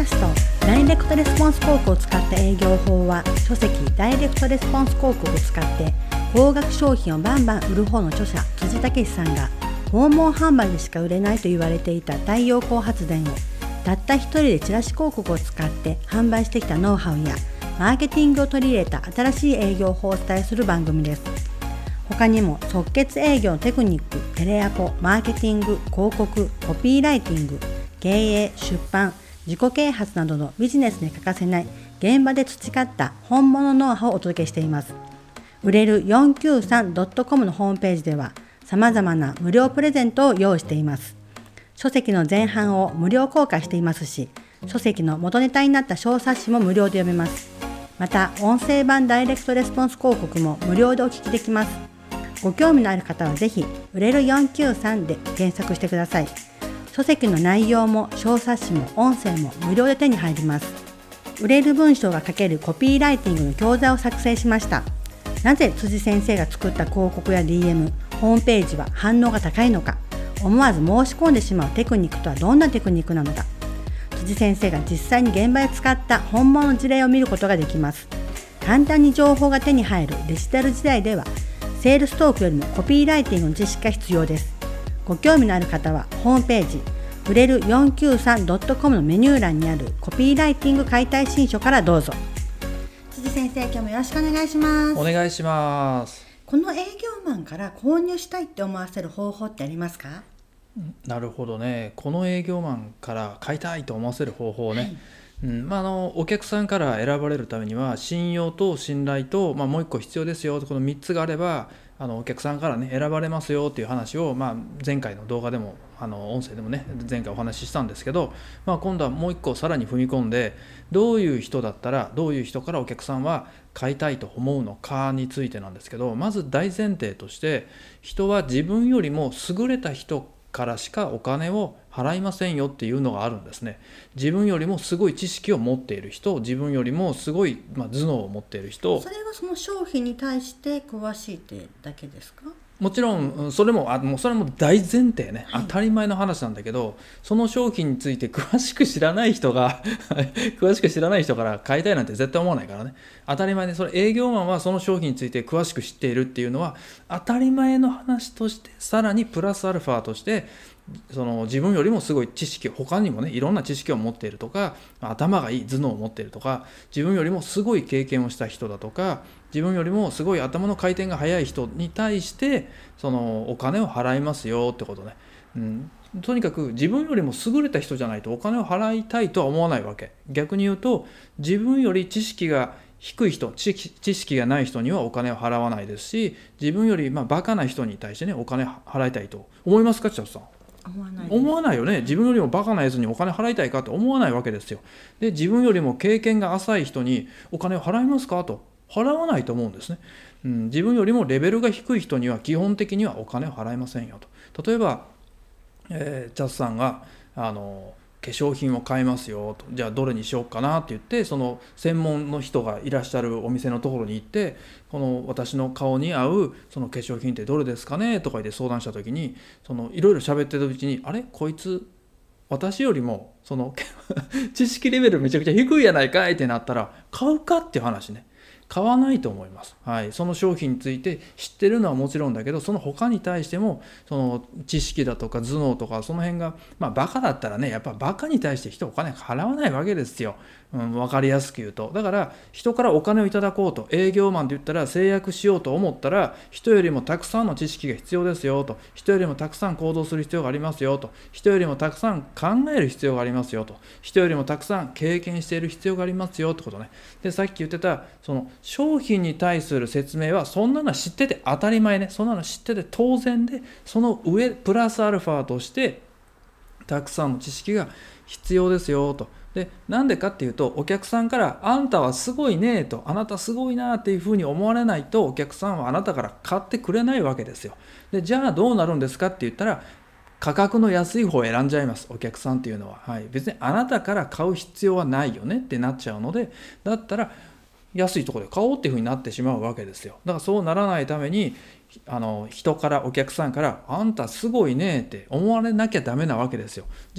ャストダイレクトレスポンス広告を使った営業法は、書籍ダイレクトレスポンス広告を使って高額商品をバンバン売る方の著者辻武さんが、訪問販売でしか売れないと言われていた太陽光発電をたった一人でチラシ広告を使って販売してきたノウハウやマーケティングを取り入れた新しい営業法をお伝えする番組です。他にも即決営業のテクニック、テレアポ、マーケティング、広告、コピーライティング、経営、出版、自己啓発などのビジネスに欠かせない現場で培った本物ノウハウをお届けしています。売れる 493.com のホームページでは様々な無料プレゼントを用意しています。書籍の前半を無料公開していますし、書籍の元ネタになった小冊子も無料で読めます。また音声版ダイレクトレスポンス広告も無料でお聞きできます。ご興味のある方はぜひ売れる493で検索してください。書籍の内容も小冊子も音声も無料で手に入ります。売れる文章が書けるコピーライティングの教材を作成しました。なぜ辻先生が作った広告や DM、ホームページは反応が高いのか、思わず申し込んでしまうテクニックとはどんなテクニックなのか、辻先生が実際に現場で使った本物の事例を見ることができます。簡単に情報が手に入るデジタル時代では、セールストークよりもコピーライティングの知識が必要です。ご興味のある方はホームページ売れる 493.com のメニュー欄にあるコピーライティング解体新書からどうぞ。辻先生、今日もよろしくお願いします。 お願いします。 この営業マンから購入したいって思わせる方法ってありますか？ なるほどね。この営業マンから買いたいと思わせる方法ね、お客さんから選ばれるためには信用と信頼と、もう一個必要ですよ。この3つがあればお客さんからね選ばれますよっていう話を、前回の動画でも音声でもね前回お話ししたんですけど、今度はもう一個さらに踏み込んで、どういう人だったらどういう人からお客さんは買いたいと思うのかについてなんですけど、まず大前提として、人は自分よりも優れた人からしかお金を払いませんよっていうのがあるんですね。自分よりもすごい知識を持っている人、自分よりもすごい、頭脳を持っている人。 それはその商品に対して詳しいってだけですか？ もちろんそれも大前提ね、当たり前の話なんだけど、その商品について詳しく知らない人が詳しく知らない人から買いたいなんて絶対思わないからね。当たり前で、それ営業マンはその商品について詳しく知っているっていうのは当たり前の話として、さらにプラスアルファとしてその自分よりもすごい知識、他にもねいろんな知識を持っているとか、頭がいい頭脳を持っているとか、自分よりもすごい経験をした人だとか、自分よりもすごい頭の回転が速い人に対してそのお金を払いますよってことね。とにかく自分よりも優れた人じゃないとお金を払いたいとは思わないわけ。逆に言うと、自分より知識が低い人、知識がない人にはお金を払わないですし、自分よりバカな人に対してねお金払いたいと思いますか？千里さん、思わないよね。自分よりもバカなやつにお金払いたいかって思わないわけですよ。で、自分よりも経験が浅い人にお金を払いますかと、払わないと思うんですね。自分よりもレベルが低い人には基本的にはお金を払いませんよと。例えば、チャスさんが化粧品を買いますよと、じゃあどれにしようかなって言って、その専門の人がいらっしゃるお店のところに行って、この私の顔に合うその化粧品ってどれですかねとか言って相談した時に、いろいろ喋ってるうちに、あれこいつ私よりもその知識レベルめちゃくちゃ低いやないかいってなったら買うかっていう話ね。買わないと思います。その商品について知ってるのはもちろんだけど、その他に対してもその知識だとか頭脳とかその辺が、バカだったらね、やっぱバカに対して人お金払わないわけですよ。分かりやすく言うと。だから人からお金をいただこうと、営業マンで言ったら制約しようと思ったら、人よりもたくさんの知識が必要ですよと、人よりもたくさん行動する必要がありますよと、人よりもたくさん考える必要がありますよと、人よりもたくさん経験している必要がありますよってことね。で、さっき言ってたその商品に対する説明は、そんなの知ってて当たり前ね、そんなの知ってて当然で、その上プラスアルファとしてたくさんの知識が必要ですよと。で、なんでかっていうと、お客さんからあんたはすごいねと、あなたすごいなっていうふうに思われないと、お客さんはあなたから買ってくれないわけですよ。で、じゃあどうなるんですかって言ったら、価格の安い方を選んじゃいます、お客さんっていうのは。別にあなたから買う必要はないよねってなっちゃうので、だったら安いところで買おうっていうふうになってしまうわけですよ。だからそうならないために、人からお客さんからあんたすごいねって思われなきゃダメなわけですよ。じゃあ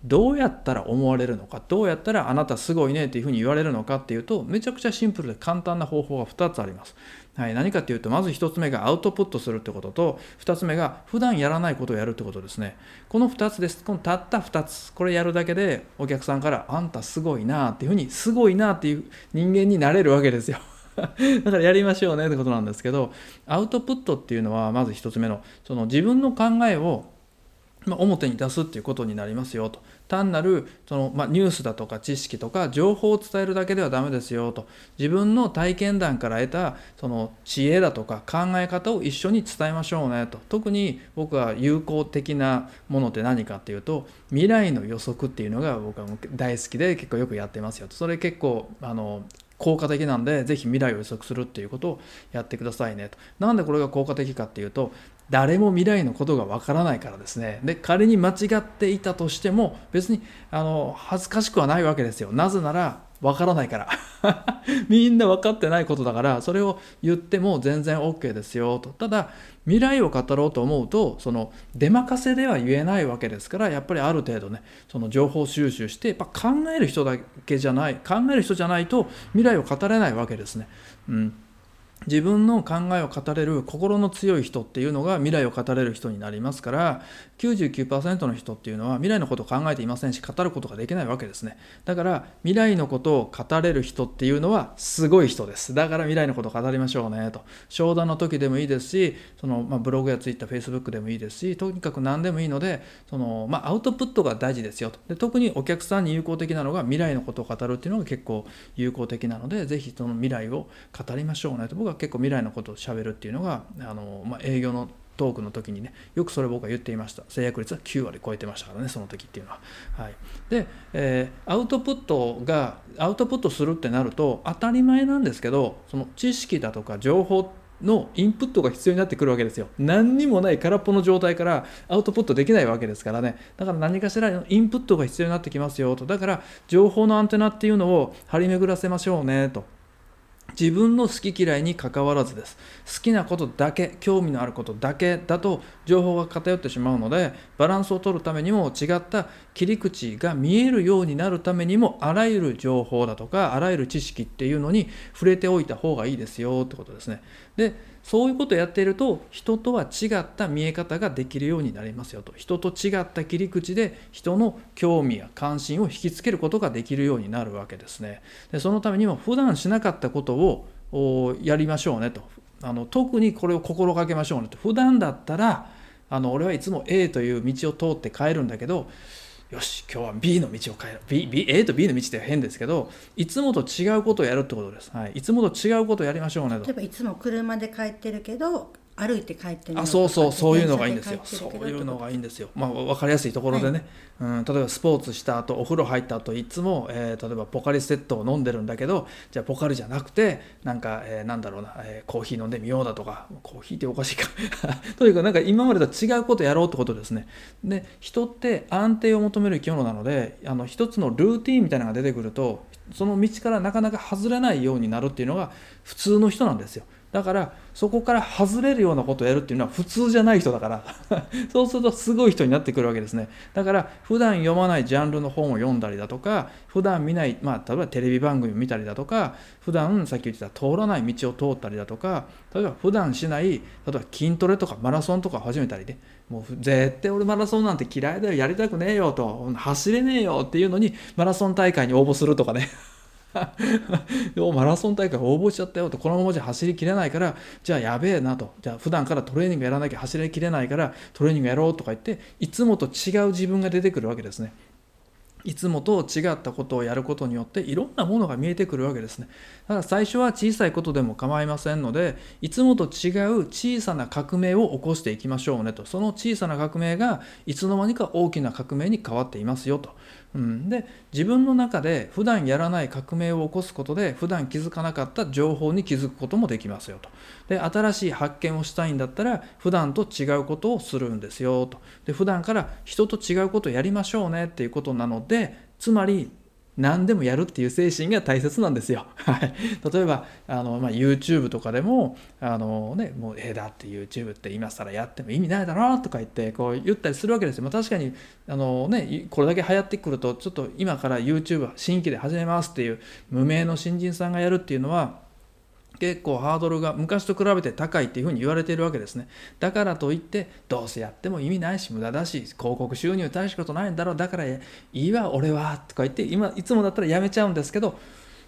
どうやったら思われるのか、どうやったらあなたすごいねっていうふうに言われるのかっていうと、めちゃくちゃシンプルで簡単な方法が2つあります。はい、何かっていうと、まず1つ目がアウトプットするってことと、2つ目が普段やらないことをやるってことですね。この2つです。このたった2つ、これやるだけでお客さんからあんたすごいなっていうふうに、すごいなっていう人間になれるわけですよ。だからやりましょうねってことなんですけど、アウトプットっていうのはまず1つ目の、その自分の考えを表に出すっていうことになりますよと。単なるニュースだとか知識とか情報を伝えるだけではダメですよと。自分の体験談から得たその知恵だとか考え方を一緒に伝えましょうねと。特に僕は有効的なものって何かっていうと、未来の予測っていうのが僕は大好きで結構よくやってますよと。それ結構効果的なんで、ぜひ未来を予測するっていうことをやってくださいねと。なんでこれが効果的かっていうと、誰も未来のことがわからないからですね。で、仮に間違っていたとしても別に恥ずかしくはないわけですよ。なぜならわからないからみんな分かってないことだから、それを言っても全然 OK ですよと。ただ未来を語ろうと思うと、その出任せでは言えないわけですから、やっぱりある程度ね、その情報収集して、やっぱ考える人じゃないと未来を語れないわけですね。自分の考えを語れる心の強い人っていうのが未来を語れる人になりますから、 99% の人っていうのは未来のことを考えていませんし、語ることができないわけですね。だから未来のことを語れる人っていうのはすごい人です。だから未来のことを語りましょうねと。商談の時でもいいですし、ブログやツイッター、フェイスブックでもいいですし、とにかく何でもいいので、アウトプットが大事ですよと。で、特にお客さんに有効的なのが未来のことを語るっていうのが結構有効的なので、ぜひその未来を語りましょうねと。僕は結構未来のことをしゃべるっていうのが営業のトークの時にね、よくそれ僕は言っていました。制約率は9割超えてましたからね、その時っていうのは。はい、で、アウトプットするってなると当たり前なんですけど、その知識だとか情報のインプットが必要になってくるわけですよ。何にもない空っぽの状態からアウトプットできないわけですからね。だから何かしらのインプットが必要になってきますよと。だから情報のアンテナっていうのを張り巡らせましょうねと。自分の好き嫌いに関わらずです。好きなことだけ、興味のあることだけだと情報が偏ってしまうので、バランスを取るためにも、違った切り口が見えるようになるためにも、あらゆる情報だとかあらゆる知識っていうのに触れておいた方がいいですよってことですね。で、そういうことをやっていると、人とは違った見え方ができるようになりますよと。人と違った切り口で人の興味や関心を引きつけることができるようになるわけですね。で、そのためにも普段しなかったことをやりましょうねと。特にこれを心がけましょうねと。普段だったら俺はいつも A という道を通って帰るんだけど、よし今日は B の道を変える。A と B の道って変ですけど、いつもと違うことをやるってことです。はい、いつもと違うことをやりましょうねと。 例えばいつも車で帰ってるけど歩いて帰ってるのとか、 そういうのがいいんですよ。そういうのがいいんですよ。分かりやすいところでね、例えばスポーツした後、お風呂入った後、いつも、例えばポカリセットを飲んでるんだけど、じゃあポカリじゃなくてなんか、コーヒー飲んでみようだとか。コーヒーっておかしいかとにかくなんか今までと違うことをやろうってことですね。で、人って安定を求める生き物なので、一つのルーティーンみたいなのが出てくると、その道からなかなか外れないようになるっていうのが普通の人なんですよ。だからそこから外れるようなことをやるっていうのは普通じゃない人だからそうするとすごい人になってくるわけですね。だから普段読まないジャンルの本を読んだりだとか、普段見ない、例えばテレビ番組を見たりだとか、普段さっき言ってた通らない道を通ったりだとか、例えば普段しない、例えば筋トレとかマラソンとかを始めたりで、もう絶対俺マラソンなんて嫌いだよ、やりたくねえよと、走れねえよっていうのにマラソン大会に応募するとかねでもマラソン大会応募しちゃったよと、このままじゃ走りきれないから、じゃあやべえなと、じゃあ普段からトレーニングやらなきゃ走りきれないからトレーニングやろうとか言って、いつもと違う自分が出てくるわけですね。いつもと違ったことをやることによっていろんなものが見えてくるわけですね。だから最初は小さいことでも構いませんので、いつもと違う小さな革命を起こしていきましょうねと。その小さな革命がいつの間にか大きな革命に変わっていますよと。で、自分の中で普段やらない革命を起こすことで、普段気づかなかった情報に気づくこともできますよと。で、新しい発見をしたいんだったら普段と違うことをするんですよと。で、普段から人と違うことをやりましょうねっていうことなので、つまり何でもやるっていう精神が大切なんですよ。はい、例えばYouTube とかでももうだって YouTube って今更やっても意味ないだろうとか言ってこう言ったりするわけですよ。確かにこれだけ流行ってくるとちょっと今から YouTube 新規で始めますっていう無名の新人さんがやるっていうのは結構ハードルが昔と比べて高いっていうふうに言われているわけですね。だからといってどうせやっても意味ないし無駄だし広告収入大したことないんだろうだからいいわ俺はとか言っていつもだったらやめちゃうんですけど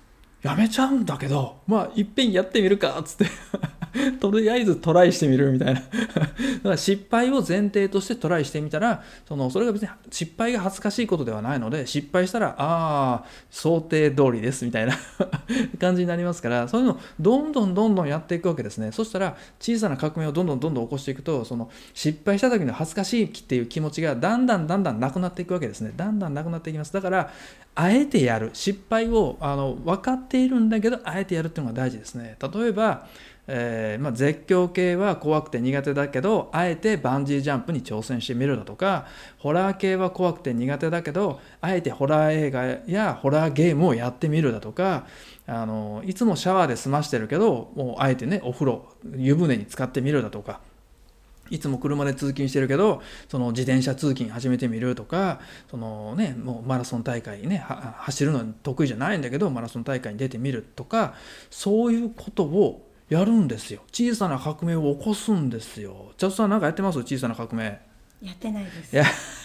いっぺんやってみるかっつってとりあえずトライしてみるみたいなだから失敗を前提としてトライしてみたらそれが別に失敗が恥ずかしいことではないので失敗したら想定通りですみたいな感じになりますからそういうのをどんどんやっていくわけですね。そしたら小さな革命をどんどん起こしていくと失敗した時の恥ずかしいっていう気持ちがだんだんなくなっていくわけですね。だんだんなくなっていきます。だからあえてやる失敗を分かっているんだけどあえてやるっていうのが大事ですね。例えば絶叫系は怖くて苦手だけどあえてバンジージャンプに挑戦してみるだとかホラー系は怖くて苦手だけどあえてホラー映画やホラーゲームをやってみるだとかいつもシャワーで済ましてるけどもうあえてねお風呂湯船に浸かってみるだとかいつも車で通勤してるけど自転車通勤始めてみるとかもうマラソン大会走るの得意じゃないんだけどマラソン大会に出てみるとかそういうことをやるんですよ。小さな革命を起こすんですよ。チャツさんなんかやってます？小さな革命やってないです。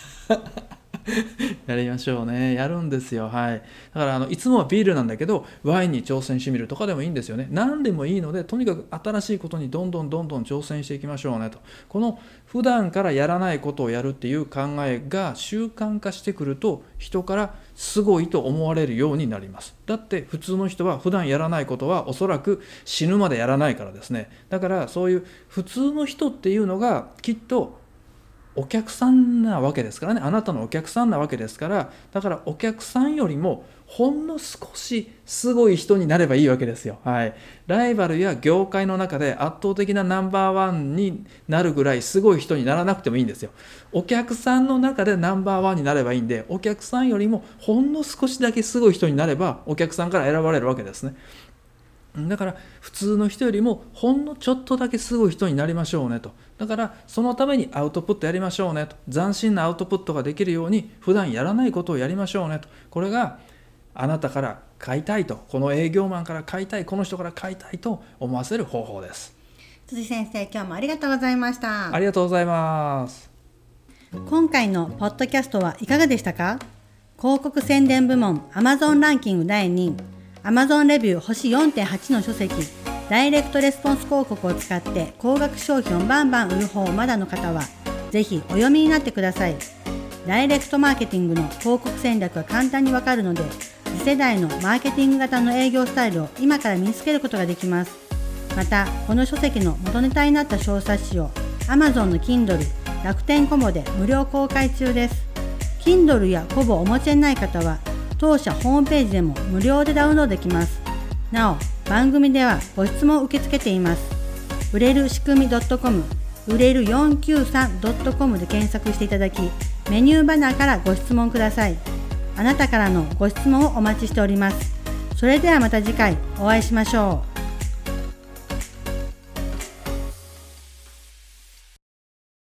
やりましょうね。やるんですよ。はい。だからいつもはビールなんだけどワインに挑戦してみるとかでもいいんですよね。何でもいいのでとにかく新しいことにどんどん挑戦していきましょうねと。この普段からやらないことをやるっていう考えが習慣化してくると人からすごいと思われるようになります。だって普通の人は普段やらないことはおそらく死ぬまでやらないからですね。だからそういう普通の人っていうのがきっとお客さんなわけですからね。あなたのお客さんなわけですから、だからお客さんよりもほんの少しすごい人になればいいわけですよ。はい。ライバルや業界の中で圧倒的なナンバーワンになるぐらいすごい人にならなくてもいいんですよ。お客さんの中でナンバーワンになればいいんで、お客さんよりもほんの少しだけすごい人になればお客さんから選ばれるわけですね。だから普通の人よりもほんのちょっとだけすごい人になりましょうねと。だからそのためにアウトプットやりましょうねと。斬新なアウトプットができるように普段やらないことをやりましょうねと。これがあなたから買いたいと、この営業マンから買いたい、この人から買いたいと思わせる方法です。 辻先生、今日もありがとうございました。 ありがとうございます。 今回のポッドキャストはいかがでしたか？広告宣伝部門 Amazon ランキング第2位、Amazon レビュー星 4.8 の書籍、ダイレクトレスポンス広告を使って高額商品をバンバン売る方まだの方は、ぜひお読みになってください。ダイレクトマーケティングの広告戦略が簡単にわかるので、次世代のマーケティング型の営業スタイルを今から身につけることができます。また、この書籍の元ネタになった小冊子を Amazon の Kindle、楽天コボで無料公開中です。Kindle やコボをお持ちでない方は、当社ホームページでも無料でダウンロードできます。なお、番組ではご質問を受け付けています。売れる仕組み .com、売れる 493.com で検索していただき、メニューバナーからご質問ください。あなたからのご質問をお待ちしております。それではまた次回お会いしましょう。